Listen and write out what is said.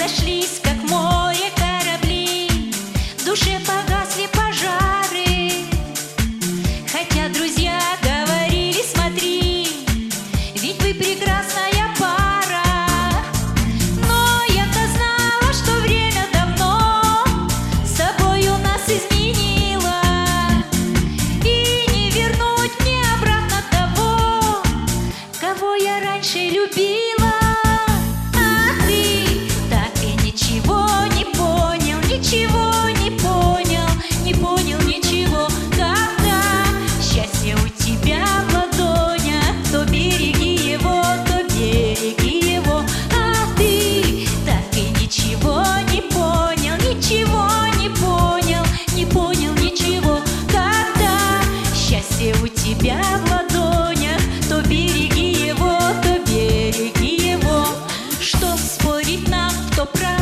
разошлись, как море корабли, в душе погасли пожары. Хотя друзья говорили: смотри, ведь вы прекрасная пара. Но я-то знала, что время давно с собой у нас изменило, и не вернуть мне обратно того, кого я раньше любила. А ты так и ничего не понял, ничего не понял, не понял ничего. Когда счастье у тебя в ладонях, то береги его, то береги его. А ты так и ничего не понял, ничего не понял, не понял ничего. Когда счастье у тебя в ладонях, то береги его, то береги его. Что спорить нам, кто прав?